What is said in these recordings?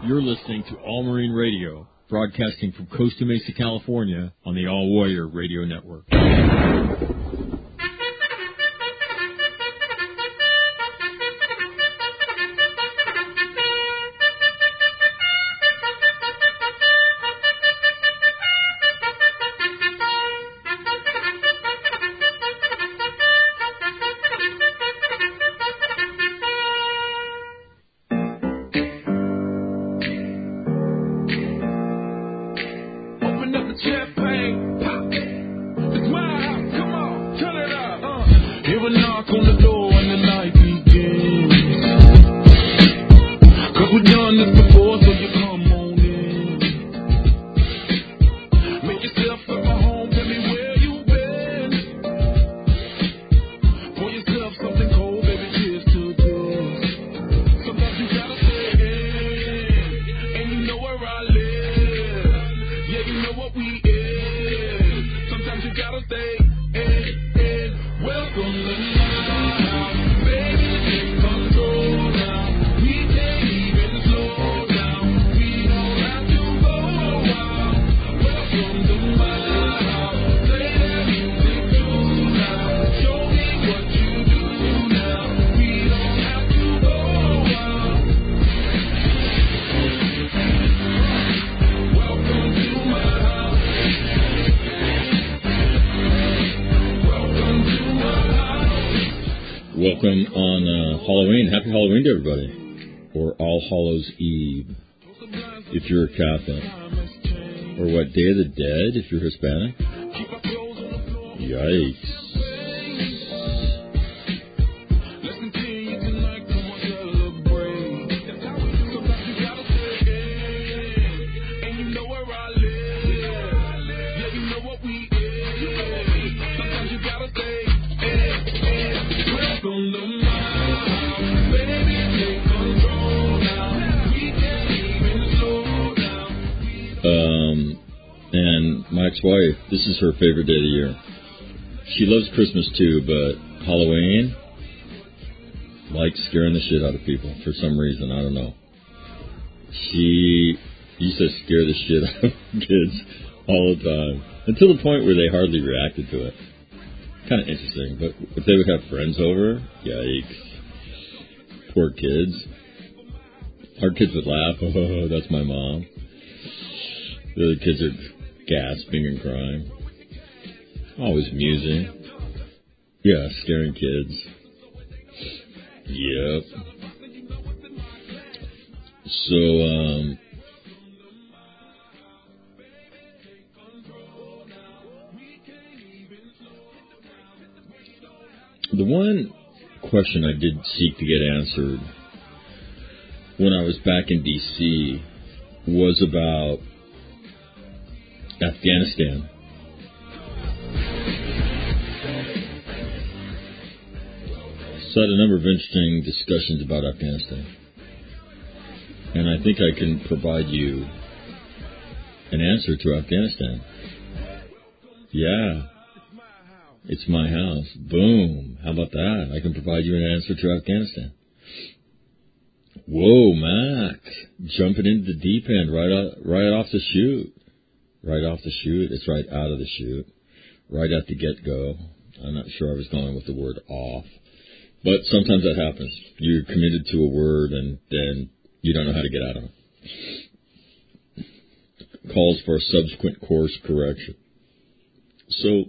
You're listening to All Marine Radio, broadcasting from Costa Mesa, California, on the All Warrior Radio Network. Welcome on Halloween. Happy Halloween to everybody. Or All Hallows Eve, if you're a Catholic. Or what, Day of the Dead, if you're Hispanic? Yikes. And my ex-wife, this is her favorite day of the year. She loves Christmas too, but Halloween likes scaring the shit out of people for some reason. I don't know. She used to scare the shit out of kids all the time, until the point where they hardly reacted to it. Kind of interesting, but if they would have friends over, yikes. Poor kids. Our kids would laugh, oh, that's my mom. The other kids are gasping and crying. Always amusing. Yeah, scaring kids. Yep. So, the one question I did seek to get answered when I was back in D.C. was about Afghanistan. So I had a number of interesting discussions about Afghanistan. And I think I can provide you an answer to Afghanistan. Yeah. It's my house. Boom. How about that? I can provide you an answer to Afghanistan. Whoa, Mac. Jumping into the deep end right off the chute. Right off the chute. It's right out of the chute. Right at the get-go. I'm not sure I was going with the word off. But sometimes that happens. You're committed to a word and then you don't know how to get out of it. Calls for a subsequent course correction. So,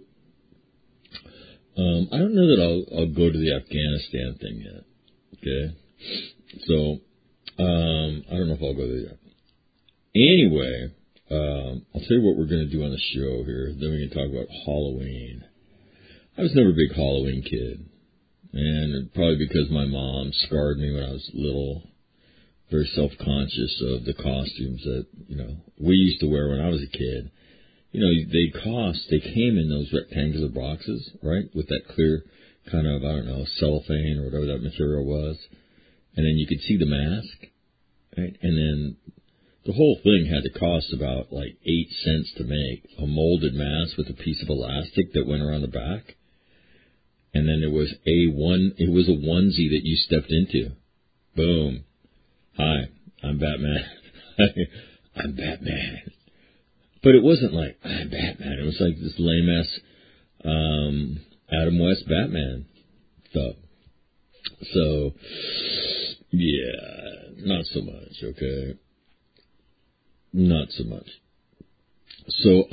I don't know that I'll go to the Afghanistan thing yet. Okay? So, I don't know if I'll go there yet. Anyway, I'll tell you what we're going to do on the show here. Then we can talk about Halloween. I was never a big Halloween kid. And probably because my mom scarred me when I was little. Very self-conscious of the costumes that, we used to wear when I was a kid. They came in those rectangular boxes, right? With that clear kind of, cellophane or whatever that material was. And then you could see the mask, right? And then the whole thing had to cost about 8 cents to make. A molded mask with a piece of elastic that went around the back. And then it was a onesie that you stepped into. Boom. Hi, I'm Batman. I'm Batman. But it wasn't like, I'm Batman. It was like this lame-ass Adam West Batman stuff. So, yeah, not so much, okay? Not so much. So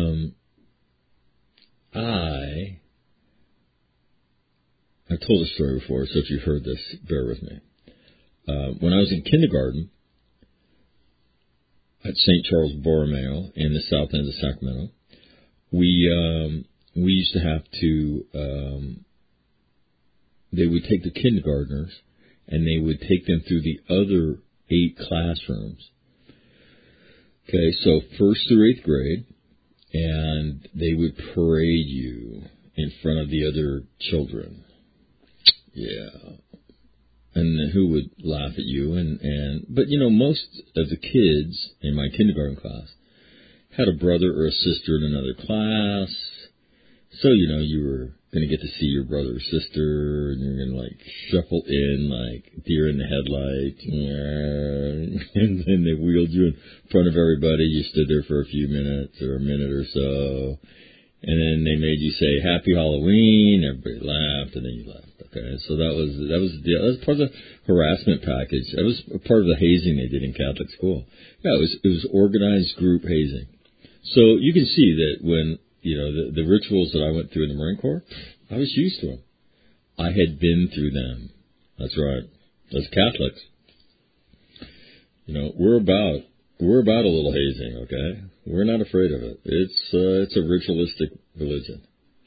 I've told this story before, so if you've heard this, bear with me. When I was in kindergarten at St. Charles Borromeo in the south end of Sacramento, we used to have to, they would take the kindergartners and they would take them through the other 8 classrooms. Okay, so 1st through 8th grade, and they would parade you in front of the other children. Yeah. And who would laugh at you, but you know, most of the kids in my kindergarten class had a brother or a sister in another class. So, you know, you were going to get to see your brother or sister, and you're going to, like, shuffle in like deer in the headlights. And then they wheeled you in front of everybody. You stood there for a few minutes or a minute or so. And then they made you say, Happy Halloween. Everybody laughed, and then you left. Okay, so that was part of the harassment package. That was part of the hazing they did in Catholic school. Yeah, it was organized group hazing. So you can see that when, you know, the rituals that I went through in the Marine Corps, I was used to them. I had been through them. That's right. As Catholics, you know, we're about a little hazing, okay? We're not afraid of it. It's a ritualistic religion.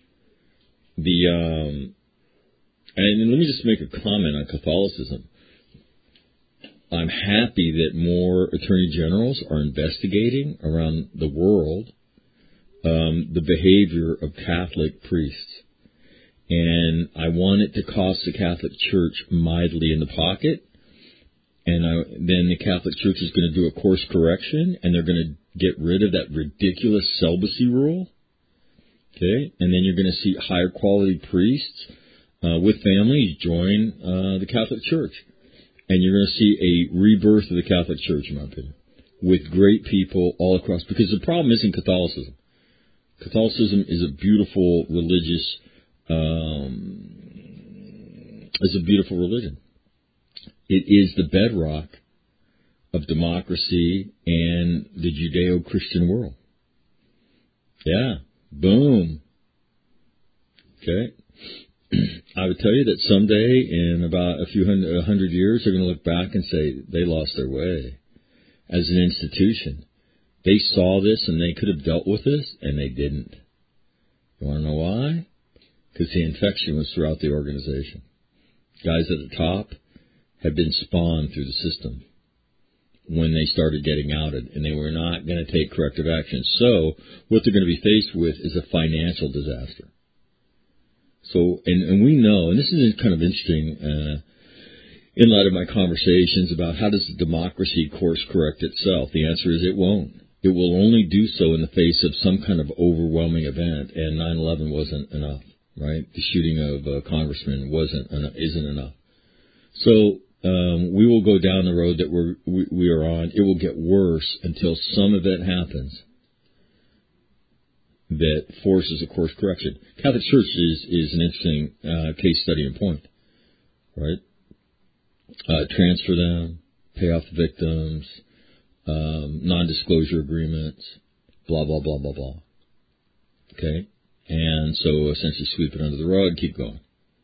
And let me just make a comment on Catholicism. I'm happy that more attorney generals are investigating around the world the behavior of Catholic priests. And I want it to cost the Catholic Church mightily in the pocket. And then the Catholic Church is going to do a course correction, and they're going to get rid of that ridiculous celibacy rule. Okay? And then you're going to see higher quality priests with families join the Catholic Church. And you're going to see a rebirth of the Catholic Church, in my opinion, with great people all across. Because the problem isn't Catholicism. Catholicism is a beautiful religious, religion. It is the bedrock of democracy and the Judeo-Christian world. Yeah. Boom. Okay. I would tell you that someday, in about a hundred years, they're going to look back and say they lost their way as an institution. They saw this and they could have dealt with this, and they didn't. You want to know why? Because the infection was throughout the organization. Guys at the top had been spawned through the system when they started getting outed, and they were not going to take corrective action. So what they're going to be faced with is a financial disaster. So, and we know, and this is kind of interesting in light of my conversations about how does democracy course correct itself. The answer is it won't. It will only do so in the face of some kind of overwhelming event, and 9/11 wasn't enough, right? The shooting of a congressman isn't enough. So we will go down the road that we are on. It will get worse until some event happens that forces a course correction. Catholic Church is an interesting case study and point, right? Transfer them, pay off the victims, non-disclosure agreements, blah, blah, blah, blah, blah. Okay? And so essentially sweep it under the rug, keep going.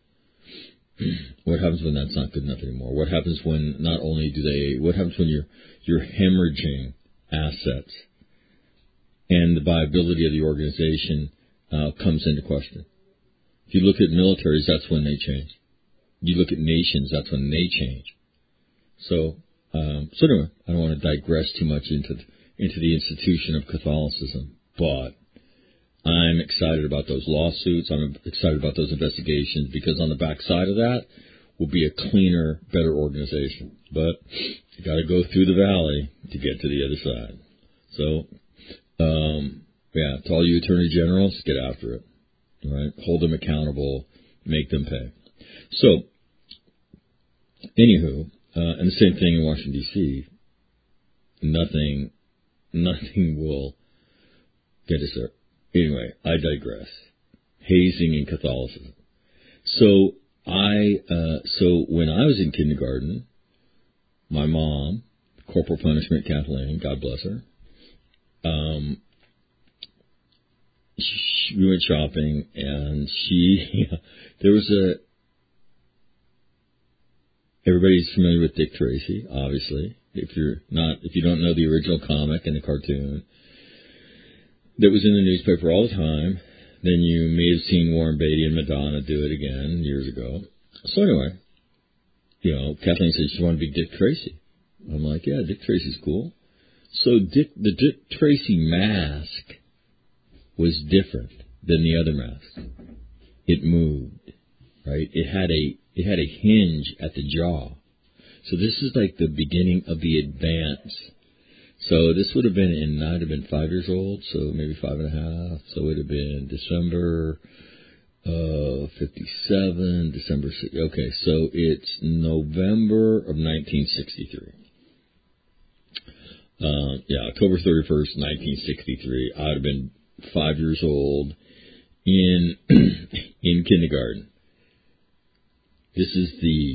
What happens when that's not good enough anymore? What happens when what happens when you're hemorrhaging assets and the viability of the organization comes into question? If you look at militaries, that's when they change. You look at nations, that's when they change. So anyway, I don't want to digress too much into the institution of Catholicism, but I'm excited about those lawsuits. I'm excited about those investigations, because on the backside of that will be a cleaner, better organization. But you got to go through the valley to get to the other side. So, to all you attorney generals, get after it. All right, hold them accountable, make them pay. So, anywho, and the same thing in Washington D.C. nothing will get us there. Anyway, I digress. Hazing in Catholicism. So when I was in kindergarten, my mom, Corporal Punishment Kathleen, God bless her, we went shopping, and everybody's familiar with Dick Tracy, obviously. If you don't know the original comic and the cartoon that was in the newspaper all the time, then you may have seen Warren Beatty and Madonna do it again years ago. So anyway, Kathleen said she wanted to be Dick Tracy. I'm like, yeah, Dick Tracy's cool. So the Dick Tracy mask was different than the other masks. It moved, right? It had a hinge at the jaw. So this is like the beginning of the advance. So this would have been, and I'd have been 5 years old, so maybe 5.5. So it would have been December 57, December 6. Okay, so it's November of 1963. October 31st, 1963. I would have been 5 years old in kindergarten. This is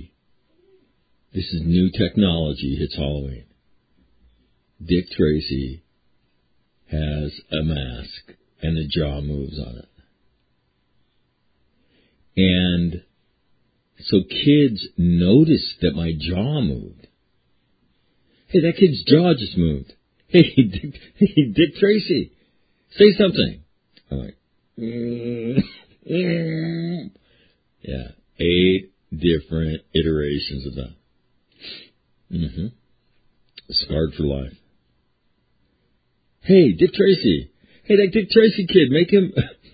new technology hits Halloween. Dick Tracy has a mask and the jaw moves on it. And so kids noticed that my jaw moved. Hey, that kid's jaw just moved. Hey, Dick Tracy, say something. I'm like, yeah, 8 different iterations of that. Scarred for life. Hey, Dick Tracy. Hey, that Dick Tracy kid, make him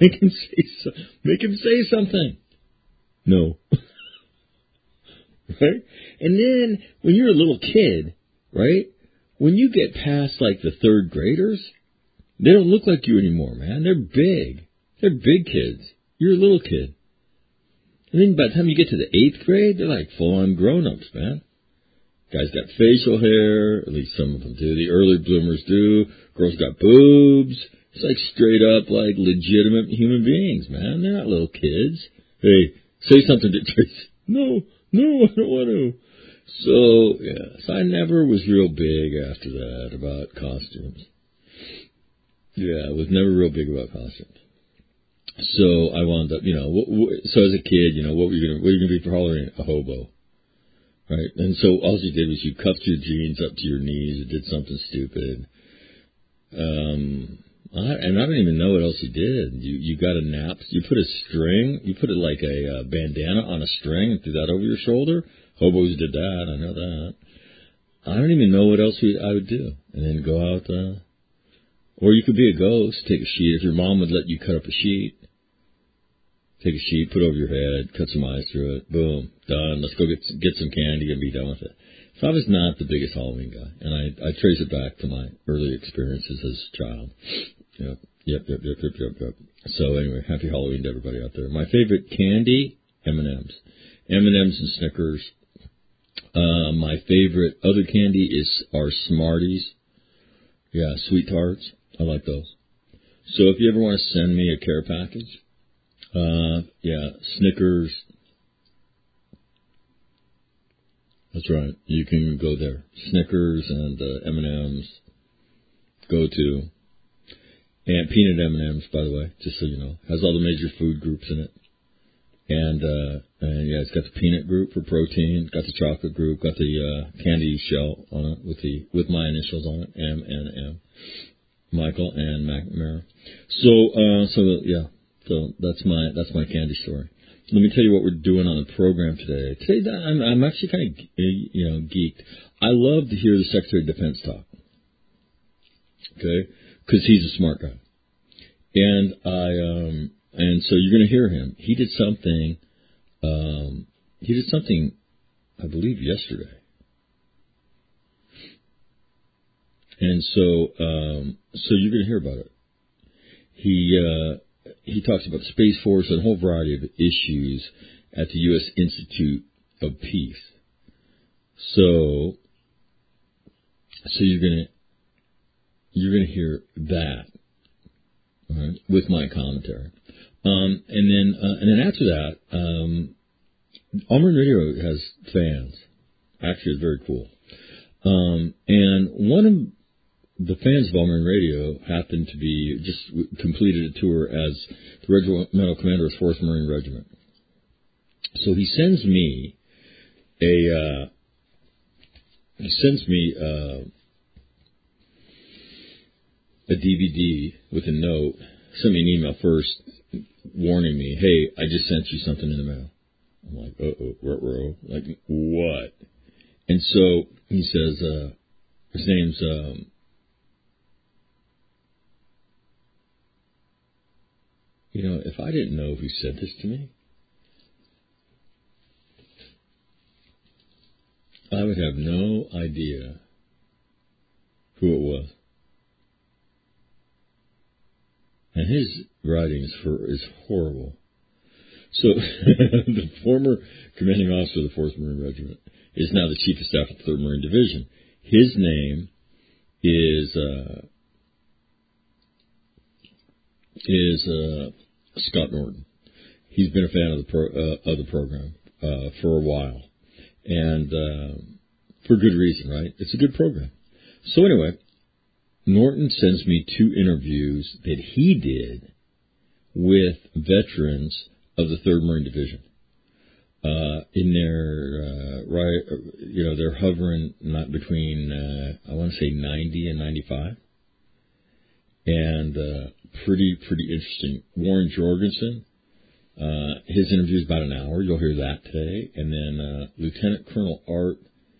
say something. No. Right? And then when you're a little kid, right? When you get past like the 3rd graders, they don't look like you anymore, man. They're big. They're big kids. You're a little kid. And then by the time you get to the 8th grade, they're like full-on grown-ups, man. Guys got facial hair, at least some of them do. The early bloomers do. Girls got boobs. It's like straight up, like legitimate human beings, man. They're not little kids. Hey, say something to Tracy. No, I don't want to. So, yeah. So I never was real big after that about costumes. Yeah, I was never real big about costumes. So I wound up, so as a kid, what were you gonna be for Halloween? A hobo. Right? And so all you did was you cuffed your jeans up to your knees and did something stupid. And I don't even know what else you did. You got a nap. You put a string. You put it like a bandana on a string and threw that over your shoulder. Hobos did that. I know that. I don't even know what else I would do. And then go out. Or you could be a ghost. Take a sheet. If your mom would let you cut up a sheet. Take a sheet, put it over your head, cut some eyes through it. Boom, done. Let's go get some candy and be done with it. So I was not the biggest Halloween guy, and I trace it back to my early experiences as a child. Yep. So anyway, happy Halloween to everybody out there. My favorite candy, M&M's and Snickers. My favorite other candy are Smarties. Yeah, Sweet Tarts. I like those. So if you ever want to send me a care package, Snickers. That's right. You can go there. Snickers and M&M's. Go to. And peanut M&M's, by the way, just so you know. Has all the major food groups in it. And it's got the peanut group for protein. Got the chocolate group. Got the candy shell on it with my initials on it. M. Michael and McNamara. So that's my candy story. Let me tell you what we're doing on the program today. Today, I'm actually kind of geeked. I love to hear the Secretary of Defense talk. Okay, because he's a smart guy, and so you're going to hear him. He did something. I believe yesterday, and so you're going to hear about it. He talks about the Space Force and a whole variety of issues at the U.S. Institute of Peace. So you're you're going to hear that, all right, with my commentary. And then after that, All Marine Radio has fans. Actually, it's very cool. And one of the fans of All Marine Radio happened to be just completed a tour as the regimental commander of 4th Marine Regiment. So he sends me a DVD with a note. Sent me an email first warning me, hey, I just sent you something in the mail. I'm like, ruh-roh. Like, what? And so he says, his name's, if I didn't know who sent this to me, I would have no idea who it was. And his writing is horrible. So, the former commanding officer of the 4th Marine Regiment is now the Chief of Staff of the 3rd Marine Division. His name is Scott Norton. He's been a fan of the program for a while, and for good reason, right? It's a good program. So anyway, Norton sends me 2 interviews that he did with veterans of the 3rd Marine Division. In their, they're hovering not between, I want to say 90 and 95. And, pretty interesting. Warren Jorgensen, his interview is about an hour. You'll hear that today. And then, Lieutenant Colonel Art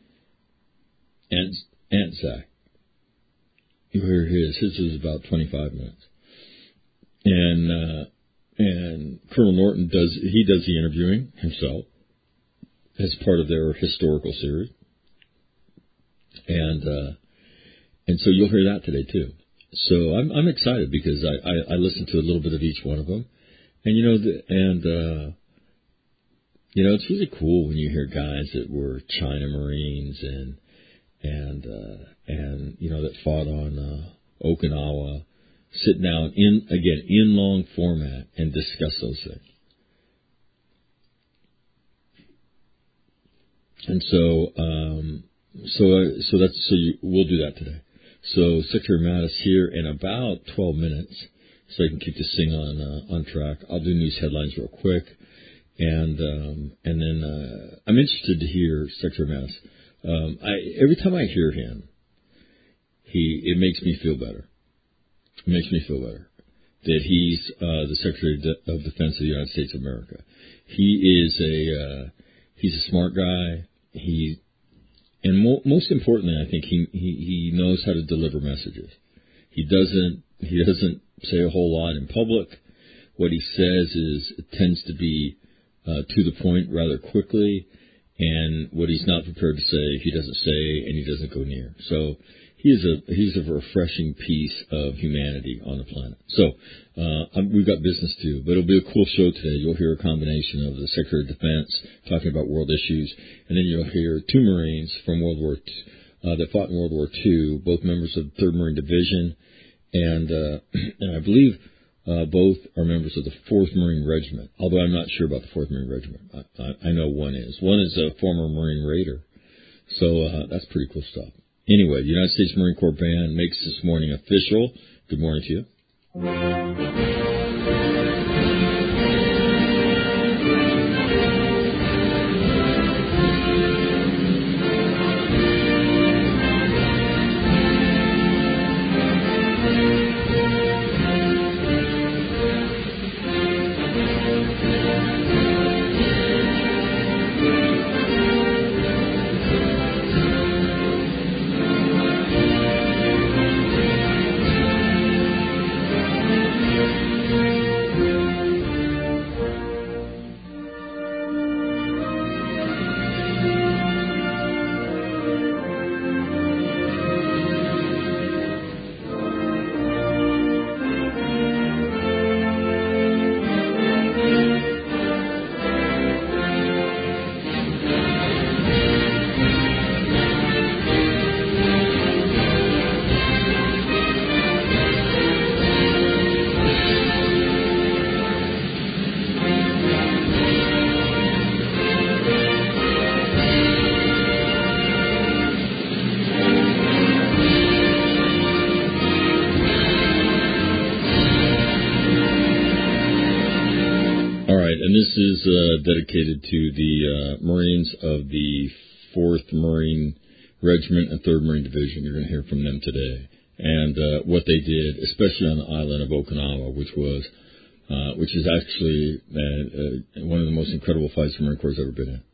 Antzak. You'll hear his. His is about 25 minutes. And Colonel Norton does the interviewing himself as part of their historical series. And so you'll hear that today too. So I'm excited because I listened to a little bit of each one of them. And it's really cool when you hear guys that were China Marines and that fought on Okinawa, sit down in long format and discuss those things. And we'll do that today. So Secretary Mattis here in about 12 minutes, so I can keep this thing on track. I'll do news headlines real quick, and then I'm interested to hear Secretary Mattis. Every time I hear him, it makes me feel better. It makes me feel better that he's the Secretary of Defense of the United States of America. He's a smart guy. Most importantly, I think he knows how to deliver messages. He doesn't say a whole lot in public. What he says tends to be to the point rather quickly, and what he's not prepared to say, he doesn't say, and he doesn't go near. So he's a refreshing piece of humanity on the planet. So we've got business to do, but it'll be a cool show today. You'll hear a combination of the Secretary of Defense talking about world issues, and then you'll hear 2 Marines from World War II, that fought in World War II, both members of the 3rd Marine Division, and I believe both are members of the 4th Marine Regiment, although I'm not sure about the 4th Marine Regiment. I know one is. One is a former Marine Raider. So that's pretty cool stuff. Anyway, the United States Marine Corps Band makes this morning official. Good morning to you. dedicated to the Marines of the 4th Marine Regiment and 3rd Marine Division. You're going to hear from them today. And what they did, especially on the island of Okinawa, which is actually one of the most incredible fights the Marine Corps has ever been in.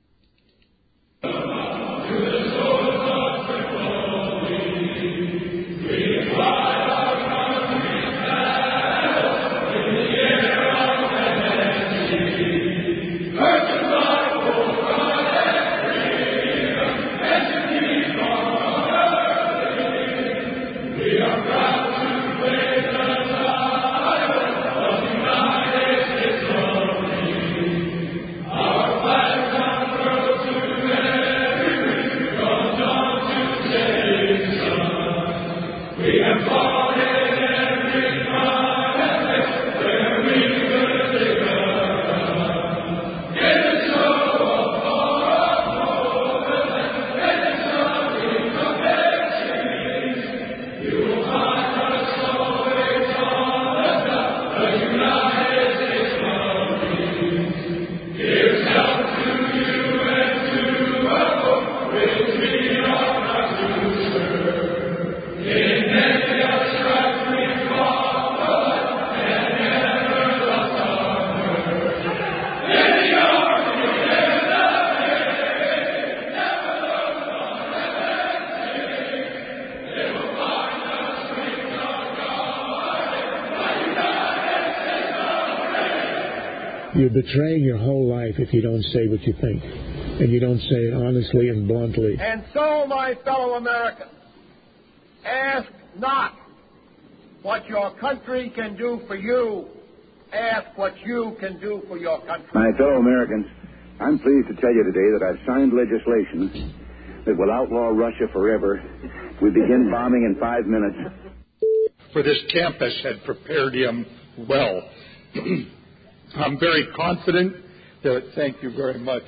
You're betraying your whole life if you don't say what you think, and you don't say it honestly and bluntly. And so, my fellow Americans, ask not what your country can do for you. Ask what you can do for your country. My fellow Americans, I'm pleased to tell you today that I've signed legislation that will outlaw Russia forever. We begin bombing in 5 minutes. For this campus had prepared him well. I'm very confident that, thank you very much.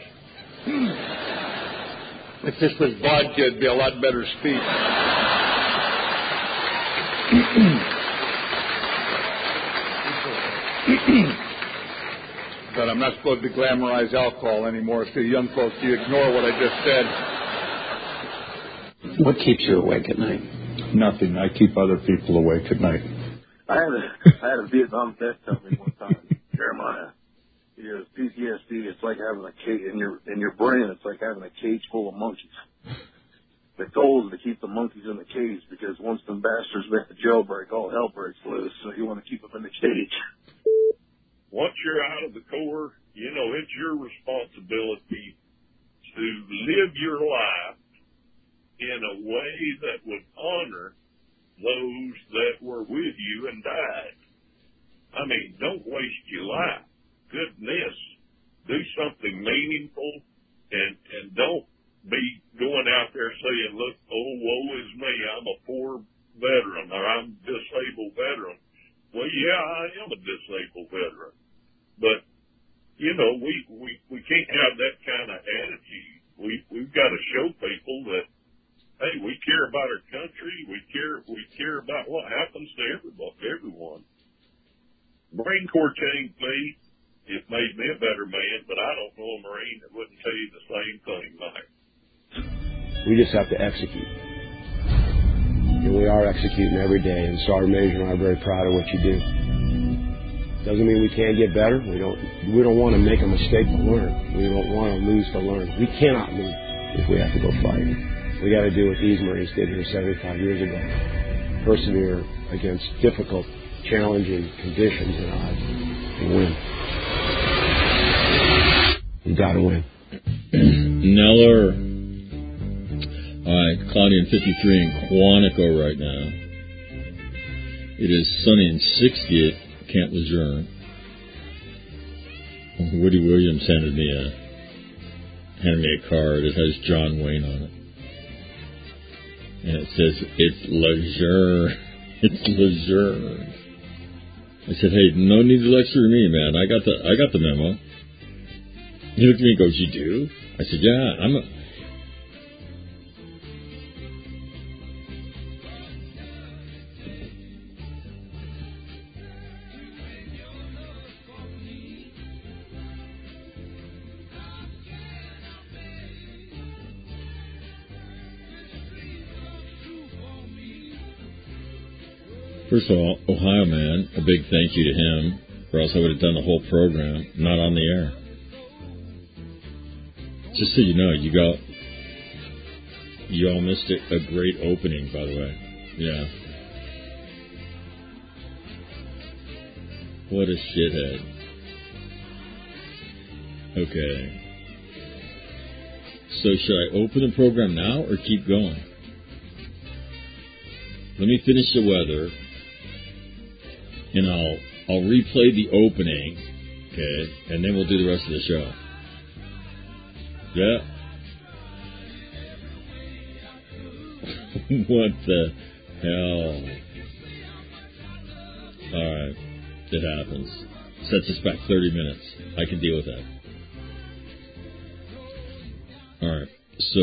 If this was vodka, it'd be a lot better speech. But I'm not supposed to glamorize alcohol anymore, so you young folks, you ignore what I just said. What keeps you awake at night? Nothing. I keep other people awake at night. I had a Vietnam vet tell me one time, Jeremiah, he goes, PTSD, it's like having a cage in your brain. It's like having a cage full of monkeys. The goal is to keep the monkeys in the cage because once the bastards make the jailbreak, all hell breaks loose. So you want to keep them in the cage. Once you're out of the Corps, you know, it's your responsibility to live your life in a way that would honor those that were with you and died. I mean, don't waste your life. Goodness, do something meaningful and don't be going out there saying, look, oh, woe is me, I'm a poor veteran or I'm a disabled veteran. Well, yeah, I am a disabled veteran. But, you know, we can't have that kind of attitude. We've got to show people that, hey, we care about our country. We care about what happens to everyone. Marine Corps changed me. It made me a better man, but I don't know a Marine that wouldn't tell you the same thing, Mike. We just have to execute. And we are executing every day, and Sergeant Major and I are very proud of what you do. Doesn't mean we can't get better. We don't want to make a mistake to learn. We don't want to lose to learn. We cannot lose if we have to go fight. We got to do what these Marines did here 75 years ago. Persevere against difficult, challenging conditions and odds and win. You got to win. Neller. All right, cloudy and 53 in Quantico right now. It is sunny and 60 at Camp Lejeune. Woody Williams handed me a card. It has John Wayne on it. And it says, it's Lejeune. It's Lejeune. I said, hey, no need to lecture me, man. I got the memo. He looked at me and goes, you do? I said, yeah, I'm a... First of all, Ohio Man, a big thank you to him, or else I would have done the whole program, not on the air. Just so you know, you all missed a great opening, by the way. Yeah. What a shithead. Okay. So should I open the program now or keep going? Let me finish the weather, and I'll replay the opening, okay, and then we'll do the rest of the show. Yeah. What the hell? Alright. It happens. Sets us back 30 minutes. I can deal with that. Alright. So,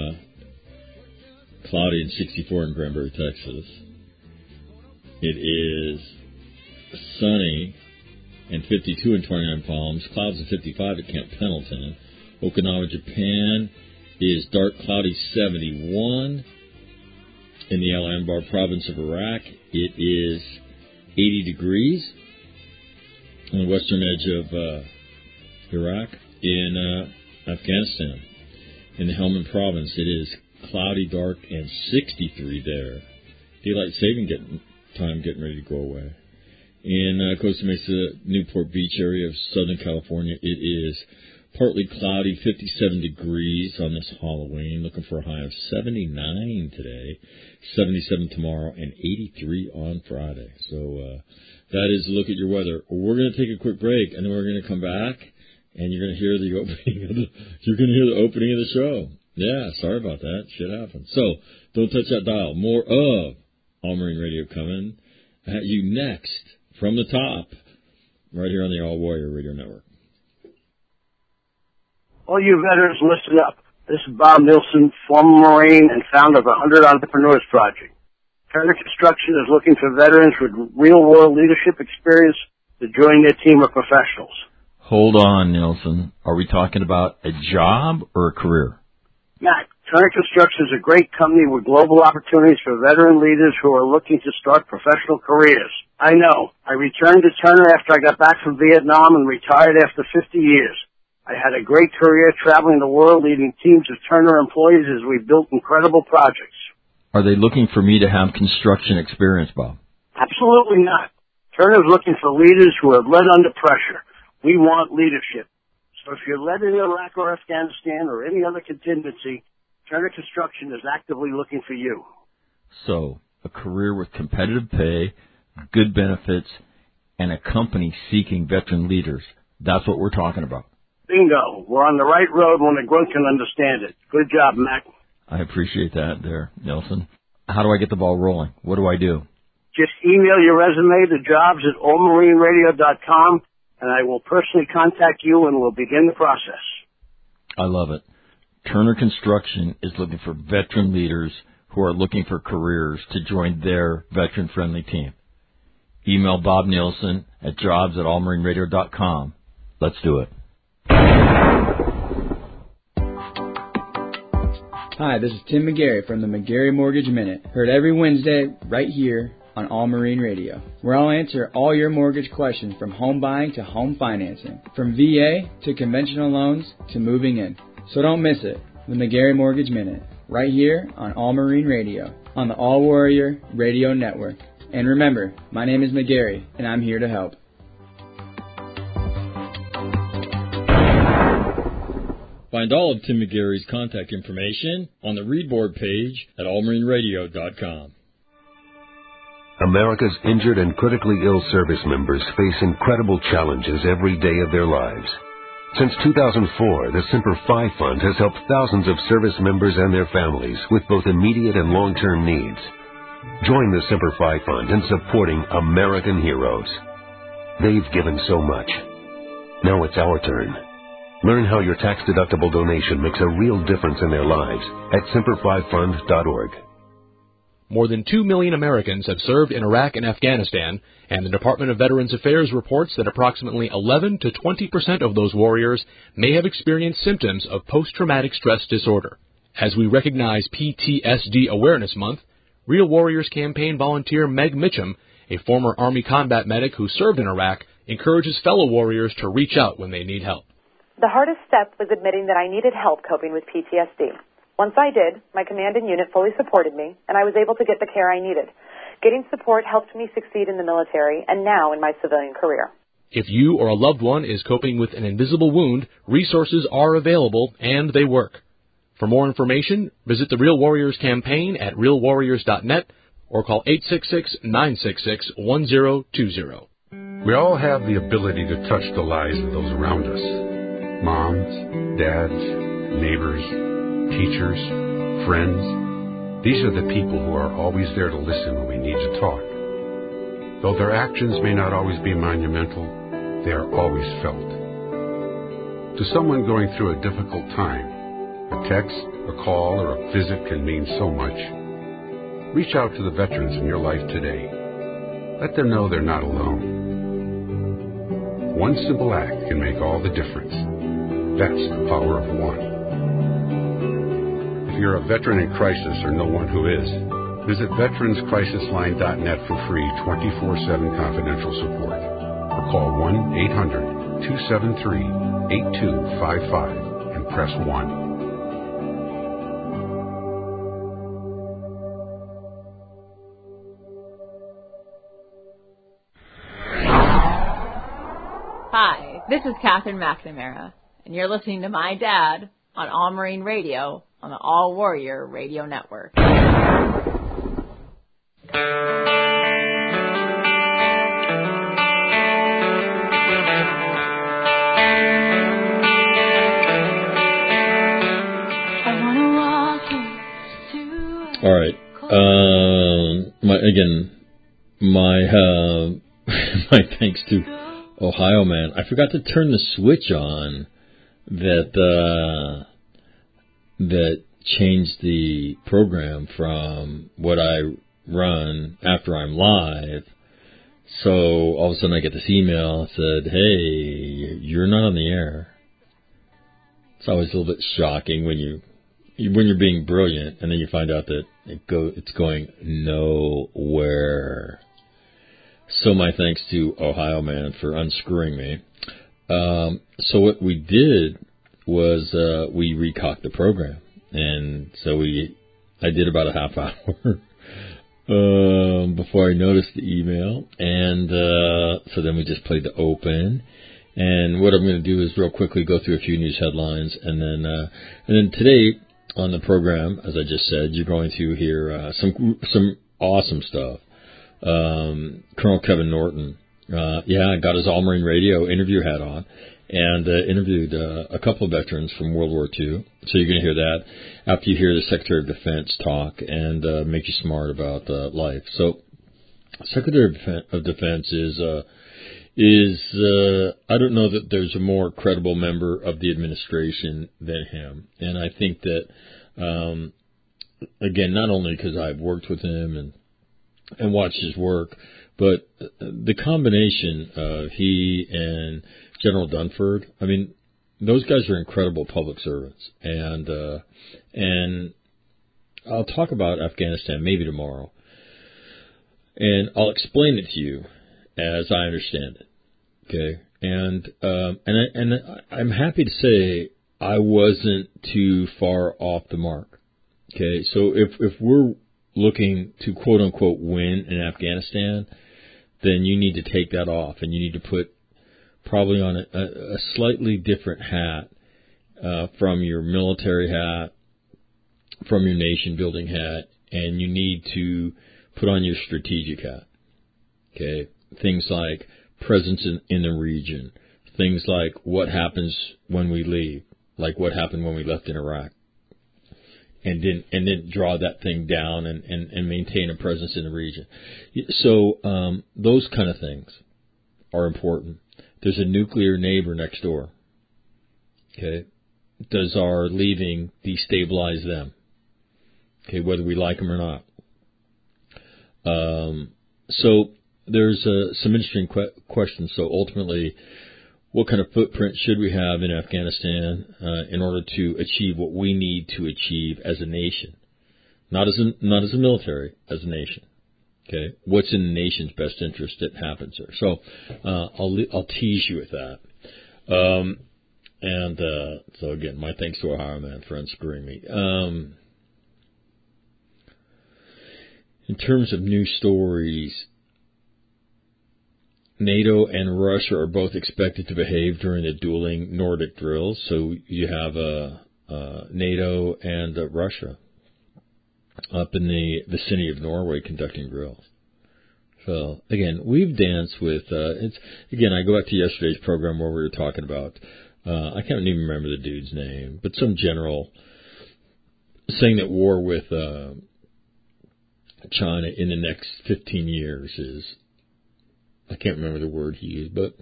cloudy and 64 in Granbury, Texas. It is sunny and 52 in 29 Palms. Clouds of 55 at Camp Pendleton. Okinawa, Japan is dark, cloudy, 71. In the Al Anbar province of Iraq, it is 80 degrees. On the western edge of Iraq. In Afghanistan, in the Helmand province, it is cloudy, dark, and 63 there. Daylight saving time getting ready to go away. In Costa Mesa, Newport Beach area of Southern California, it is partly cloudy, 57 degrees on this Halloween. Looking for a high of 79 today, 77 tomorrow, and 83 on Friday. So that is a look at your weather. We're going to take a quick break, and then we're going to come back, and you're going to hear the opening of the show. Yeah, sorry about that. Shit happens. So don't touch that dial. More of All Marine Radio coming at you next from the top, right here on the All Warrior Radio Network. All you veterans, listen up. This is Bob Nilsson, former Marine and founder of the 100 Entrepreneurs Project. Turner Construction is looking for veterans with real-world leadership experience to join their team of professionals. Hold on, Nilsson. Are we talking about a job or a career? Matt, Turner Construction is a great company with global opportunities for veteran leaders who are looking to start professional careers. I know. I returned to Turner after I got back from Vietnam and retired after 50 years. I had a great career traveling the world leading teams of Turner employees as we built incredible projects. Are they looking for me to have construction experience, Bob? Absolutely not. Turner's looking for leaders who have led under pressure. We want leadership. So if you're led in Iraq or Afghanistan or any other contingency, Turner Construction is actively looking for you. So, a career with competitive pay, good benefits, and a company seeking veteran leaders. That's what we're talking about. Bingo. We're on the right road when a grunt can understand it. Good job, Mac. I appreciate that there, Nelson. How do I get the ball rolling? What do I do? Just email your resume to jobs@allmarineradio.com, and I will personally contact you and we'll begin the process. I love it. Turner Construction is looking for veteran leaders who are looking for careers to join their veteran-friendly team. Email Bob Nielsen at jobs@allmarineradio.com. Let's do it. Hi, this is Tim McGarry from the McGarry Mortgage Minute. Heard every Wednesday right here on All Marine Radio, where I'll answer all your mortgage questions from home buying to home financing, from VA to conventional loans to moving in. So don't miss it, the McGarry Mortgage Minute, right here on All Marine Radio, on the All Warrior Radio Network. And remember, my name is McGarry, and I'm here to help. Find all of Tim McGarry's contact information on the Readboard page at allmarineradio.com. America's injured and critically ill service members face incredible challenges every day of their lives. Since 2004, the Semper Fi Fund has helped thousands of service members and their families with both immediate and long-term needs. Join the Semper Fi Fund in supporting American heroes. They've given so much. Now it's our turn. Learn how your tax-deductible donation makes a real difference in their lives at SemperFiFund.org. More than 2 million Americans have served in Iraq and Afghanistan, and the Department of Veterans Affairs reports that approximately 11 to 20% of those warriors may have experienced symptoms of post-traumatic stress disorder. As we recognize PTSD Awareness Month, Real Warriors campaign volunteer Meg Mitchum a former Army combat medic who served in Iraq, encourages fellow warriors to reach out when they need help. The hardest step was admitting that I needed help coping with PTSD. Once I did, my command and unit fully supported me, and I was able to get the care I needed. Getting support helped me succeed in the military and now in my civilian career. If you or a loved one is coping with an invisible wound, resources are available and they work. For more information, visit the Real Warriors campaign at realwarriors.net or call 866-966-1020. We all have the ability to touch the lives of those around us. Moms, dads, neighbors, teachers, friends. These are the people who are always there to listen when we need to talk. Though their actions may not always be monumental, they are always felt. To someone going through a difficult time, a text, a call, or a visit can mean so much. Reach out to the veterans in your life today. Let them know they're not alone. One simple act can make all the difference. That's the power of one. If you're a veteran in crisis or know one who is, visit veteranscrisisline.net for free 24/7 confidential support. Or call 1-800-273-8255 and press 1. Hi, this is Catherine McNamara, and you're listening to my dad on All Marine Radio on the All Warrior Radio Network. All right. My thanks to Ohio Man. I forgot to turn the switch on that changed the program from what I run after I'm live. So all of a sudden I get this email that said, "Hey, you're not on the air." It's always a little bit shocking when you're being brilliant and then you find out that it's going nowhere. So my thanks to Ohio Man for unscrewing me. So what we did was we recocked the program, and so I did about a half hour before I noticed the email, and so then we just played the open. And what I'm going to do is real quickly go through a few news headlines, and then today on the program, as I just said, you're going to hear some awesome stuff. Colonel Kevin Norton, got his All Marine Radio interview hat on and interviewed a couple of veterans from World War II. So you're going to hear that after you hear the Secretary of Defense talk and make you smart about life. So Secretary of Defense is I don't know that there's a more credible member of the administration than him. And I think that, again, not only because I've worked with him and watched his work, but the combination of he and General Dunford, I mean, those guys are incredible public servants. And I'll talk about Afghanistan maybe tomorrow. And I'll explain it to you as I understand it. Okay. And I'm happy to say I wasn't too far off the mark. Okay. So if we're looking to quote unquote win in Afghanistan, then you need to take that off and you need to put probably on a slightly different hat, from your military hat, from your nation building hat, and you need to put on your strategic hat. Okay. Things like presence in the region, things like what happens when we leave, like what happened when we left in Iraq, and then draw that thing down and maintain a presence in the region. So those kind of things are important. There's a nuclear neighbor next door. Okay, does our leaving destabilize them? Okay, whether we like them or not. So there's some interesting questions. So ultimately, what kind of footprint should we have in Afghanistan in order to achieve what we need to achieve as a nation? Not as a military, as a nation. Okay, what's in the nation's best interest that happens there? So I'll tease you with that. So again, my thanks to Ohio Man for unscrewing me. In terms of news stories, NATO and Russia are both expected to behave during the dueling Nordic drills. So you have NATO and Russia up in the vicinity of Norway conducting drills. So again, we've danced with. I go back to yesterday's program where we were talking about. I can't even remember the dude's name, but some general saying that war with China in the next 15 years is. I can't remember the word he used, but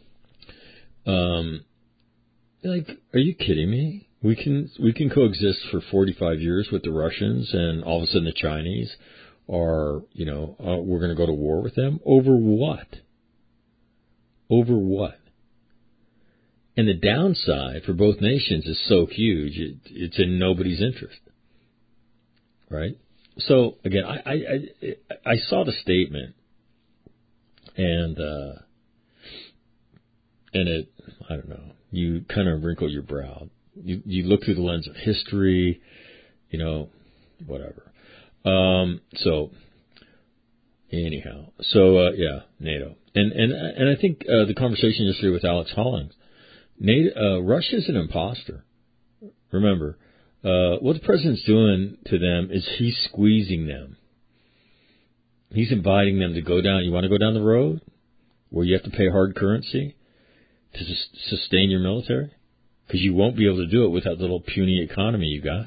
are you kidding me? We can coexist for 45 years with the Russians, and all of a sudden the Chinese are, we're going to go to war with them over what? Over what? And the downside for both nations is so huge, it's in nobody's interest, right? So again, I saw the statement, and it, I don't know, you kind of wrinkle your brow. You look through the lens of history, whatever. So anyhow, NATO, and I think the conversation yesterday with Alex Hollings, Russia's an imposter. Remember, what the president's doing to them is he's squeezing them. He's inviting them to go down. You want to go down the road where you have to pay hard currency to sustain your military? Because you won't be able to do it with that little puny economy you got.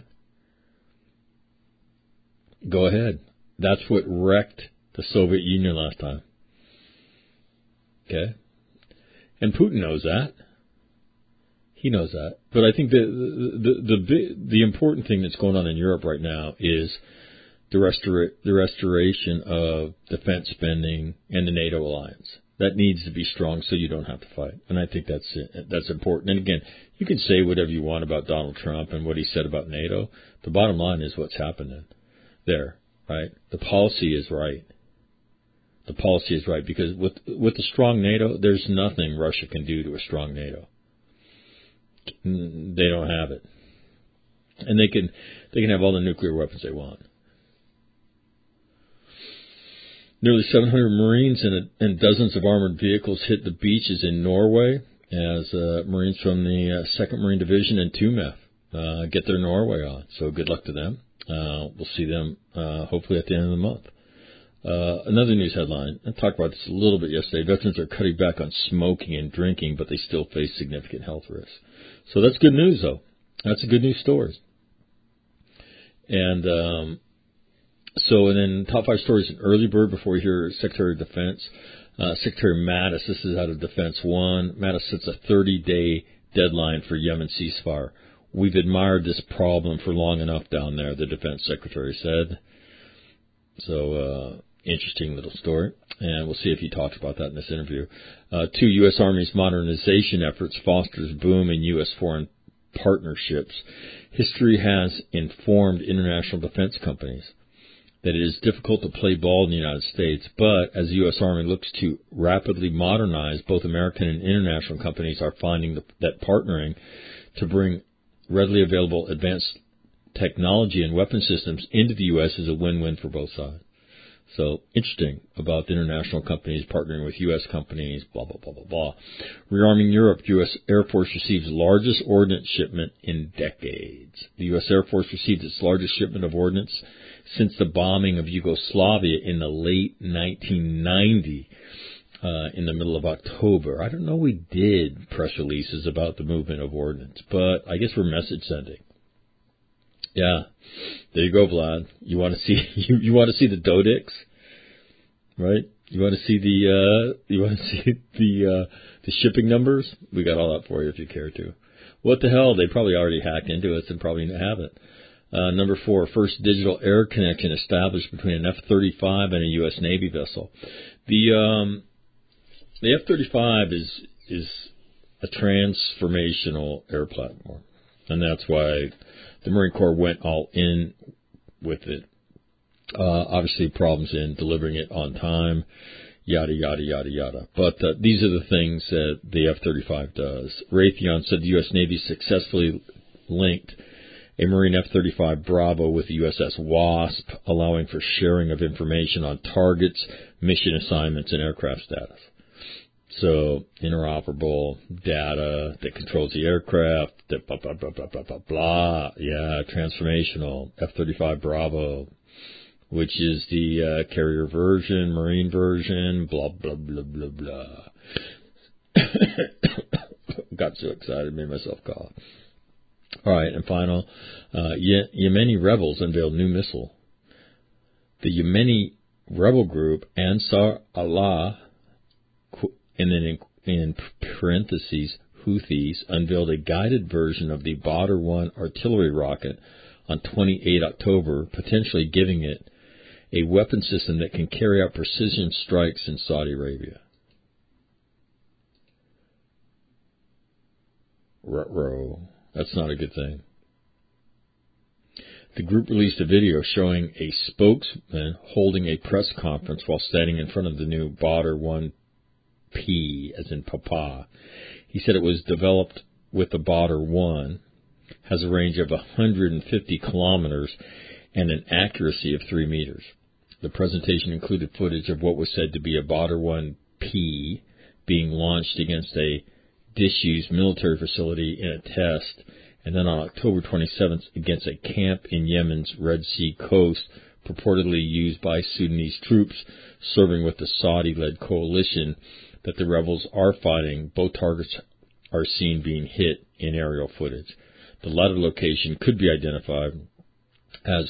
Go ahead. That's what wrecked the Soviet Union last time. Okay? And Putin knows that. He knows that. But I think the important thing that's going on in Europe right now is the restoration of defense spending and the NATO alliance. That needs to be strong so you don't have to fight. And I think that's important. And again, you can say whatever you want about Donald Trump and what he said about NATO. The bottom line is what's happening there, right? The policy is right. The policy is right because with a strong NATO, there's nothing Russia can do to a strong NATO. They don't have it. And they can have all the nuclear weapons they want. Nearly 700 Marines and dozens of armored vehicles hit the beaches in Norway as Marines from the 2nd Marine Division and TUMEF get their Norway on. So good luck to them. We'll see them hopefully at the end of the month. Another news headline, I talked about this a little bit yesterday. Veterans are cutting back on smoking and drinking, but they still face significant health risks. So that's good news, though. That's a good news story. And and then top 5 stories in early bird before we hear Secretary of Defense. Secretary Mattis, this is out of Defense One. Mattis sets a 30-day deadline for Yemen ceasefire. We've admired this problem for long enough down there, the Defense Secretary said. So, interesting little story. And we'll see if he talks about that in this interview. 2, U.S. Army's modernization efforts fosters boom in U.S. foreign partnerships. History has informed international defense companies that it is difficult to play ball in the United States, but as the U.S. Army looks to rapidly modernize, both American and international companies are finding that partnering to bring readily available advanced technology and weapon systems into the U.S. is a win-win for both sides. So, interesting about the international companies partnering with U.S. companies, blah, blah, blah, blah, blah. Rearming Europe, U.S. Air Force receives largest ordnance shipment in decades. The U.S. Air Force received its largest shipment of ordnance since the bombing of Yugoslavia in the late 1990, in the middle of October. I don't know we did press releases about the movement of ordnance, but I guess we're message sending. Yeah, there you go, Vlad. You want to see the Dodix, right? You want to see the shipping numbers? We got all that for you if you care to. What the hell? They probably already hacked into us and probably have it. Number 4, first digital air connection established between an F-35 and a U.S. Navy vessel. The F-35 is a transformational air platform, and that's why the Marine Corps went all in with it. Obviously, problems in delivering it on time, yada, yada, yada, yada. But these are the things that the F-35 does. Raytheon said the U.S. Navy successfully linked a Marine F-35 Bravo with the USS Wasp, allowing for sharing of information on targets, mission assignments, and aircraft status. So, interoperable data that controls the aircraft, that blah, blah, blah, blah, blah, blah, blah. Yeah, transformational. F-35 Bravo, which is the carrier version, Marine version, blah, blah, blah, blah, blah. Got so excited, made myself cough. All right, and final, Yemeni rebels unveiled new missile. The Yemeni rebel group Ansar Allah, and then in parentheses, Houthis, unveiled a guided version of the Badr 1 artillery rocket on 28 October, potentially giving it a weapon system that can carry out precision strikes in Saudi Arabia. Ruh-roh. That's not a good thing. The group released a video showing a spokesman holding a press conference while standing in front of the new Badr 1P, as in Papa. He said it was developed with the Badr 1, has a range of 150 kilometers, and an accuracy of 3 meters. The presentation included footage of what was said to be a Badr 1P being launched against a disused military facility in a test, and then on October 27th against a camp in Yemen's Red Sea coast, purportedly used by Sudanese troops serving with the Saudi-led coalition that the rebels are fighting. Both targets are seen being hit in aerial footage. The latter location could be identified as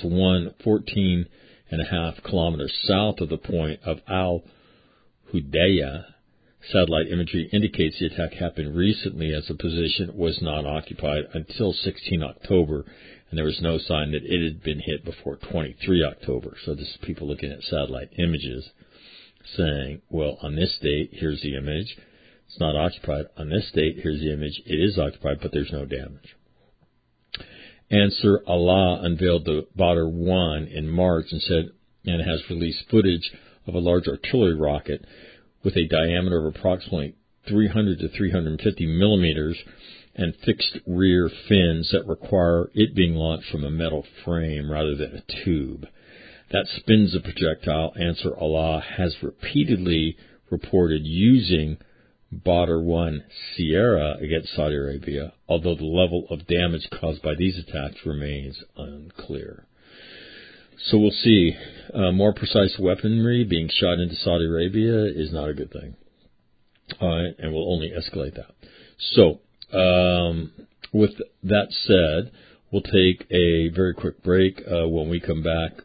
14.5 kilometers south of the point of Al-Hudaydah. Satellite imagery indicates the attack happened recently, as the position was not occupied until 16 October, and there was no sign that it had been hit before 23 October. So this is people looking at satellite images saying, well, on this date, here's the image. It's not occupied. On this date, here's the image. It is occupied, but there's no damage. Ansar Allah unveiled the Badr 1 in March and has released footage of a large artillery rocket with a diameter of approximately 300 to 350 millimeters and fixed rear fins that require it being launched from a metal frame rather than a tube. That spins the projectile. Ansar Allah has repeatedly reported using Badr 1 Sierra against Saudi Arabia, although the level of damage caused by these attacks remains unclear. So we'll see. More precise weaponry being shot into Saudi Arabia is not a good thing. And will only escalate that. So, with that said, we'll take a very quick break. When we come back,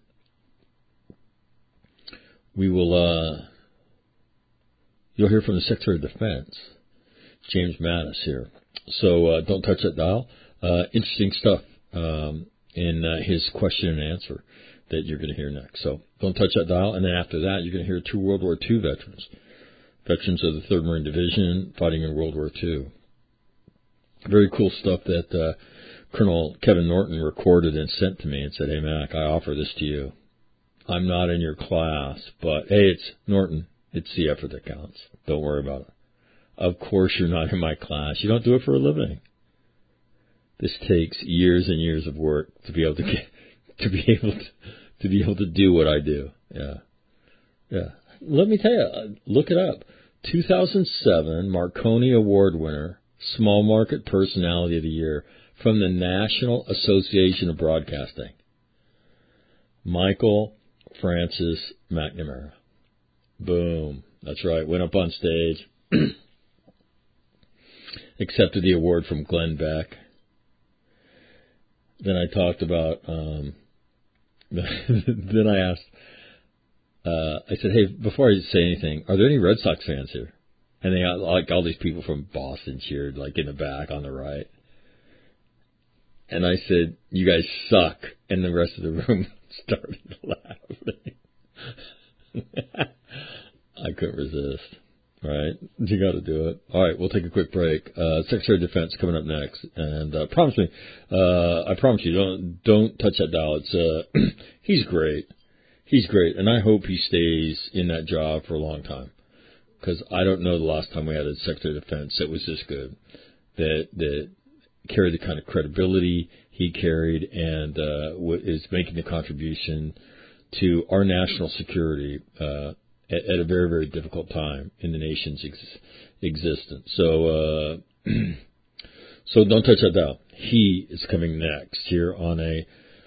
we will, you'll hear from the Secretary of Defense, James Mattis here. So, don't touch that dial. Interesting stuff, in his question and answer that you're going to hear next. So don't touch that dial. And then after that, you're going to hear 2 World War II veterans of the 3rd Marine Division fighting in World War II. Very cool stuff that Colonel Kevin Norton recorded and sent to me and said, hey, Mac, I offer this to you. I'm not in your class, but, hey, it's Norton. It's the effort that counts. Don't worry about it. Of course you're not in my class. You don't do it for a living. This takes years and years of work to be able to get, to be able to do what I do. Yeah. Let me tell you, look it up. 2007 Marconi Award winner, Small Market Personality of the Year from the National Association of Broadcasting, Michael Francis McNamara. Boom. That's right. Went up on stage, accepted the award from Glenn Beck. Then I talked about, then I asked, I said, hey, before I say anything, are there any Red Sox fans here? And they, like, all these people from Boston cheered, like, in the back on the right. And I said, you guys suck. And the rest of the room started laughing. I couldn't resist. All right. You got to do it. All right. We'll take a quick break. Secretary of Defense coming up next. And I promise you, don't touch that dial. It's, he's great. He's great, and I hope he stays in that job for a long time, because I don't know the last time we had a Secretary of Defense that was this good, that carried the kind of credibility he carried, and is making the contribution to our national security at a very, very difficult time in the nation's existence. So so don't touch that dial. He is coming next here on a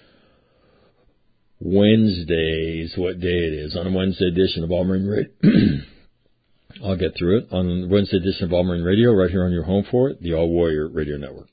Wednesdays, what day it is, on a Wednesday edition of All Marine Radio. I'll get through it. On the Wednesday edition of All Marine Radio, right here on your home for it, the All Warrior Radio Network.